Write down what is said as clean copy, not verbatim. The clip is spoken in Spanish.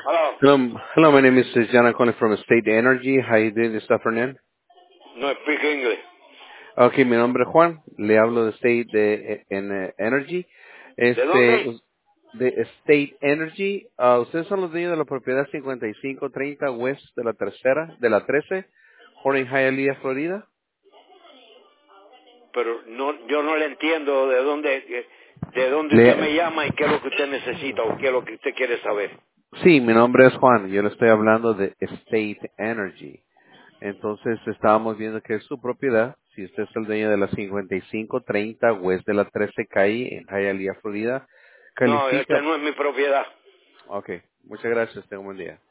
Hello. Hello, my name is John. I'm calling from State Energy. How you doing this afternoon? No speak English. Okay, mi nombre es Juan. Le hablo de Energy. ¿De dónde? De State Energy. Ustedes son los dueños de la propiedad 5530 West de la 13, Horning Hialeah, Florida. Pero no, yo no le entiendo de dónde usted me Le, llama y qué es lo que usted necesita o qué es lo que usted quiere saber. sí, mi nombre es Juan. Yo le estoy hablando de State Energy. Entonces estábamos viendo que es su propiedad. Si usted es el dueño de la 5530 West de la 13 calle en Hialeah, Florida, No, esta califica. no es mi propiedad. Ok, muchas gracias. Tengo un buen día.